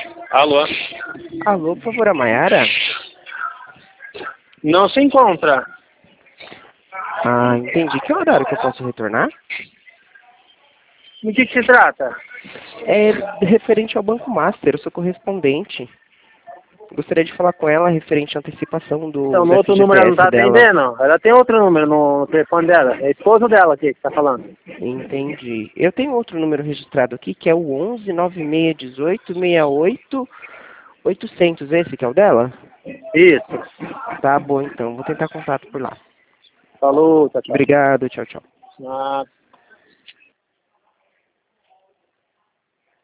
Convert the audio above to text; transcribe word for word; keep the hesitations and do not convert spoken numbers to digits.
Alô? Alô, por favor, a Mayara? Não se encontra. Ah, entendi. Que horário que eu posso retornar? Do que, que se trata? É referente ao Banco Master, eu sou correspondente. Gostaria de falar com ela referente à antecipação do, Então, no do outro número ela não F G T S está dela. atendendo. Ela tem outro número no telefone dela. É a esposa dela aqui que está falando. Entendi. Eu tenho outro número registrado aqui, que é o onze nove seis um oito seis oito oitocentos. Esse que é o dela? Isso. Tá bom, então. Vou tentar contato por lá. Falou, tchau, tchau. Obrigado. Tchau, tchau. Ah.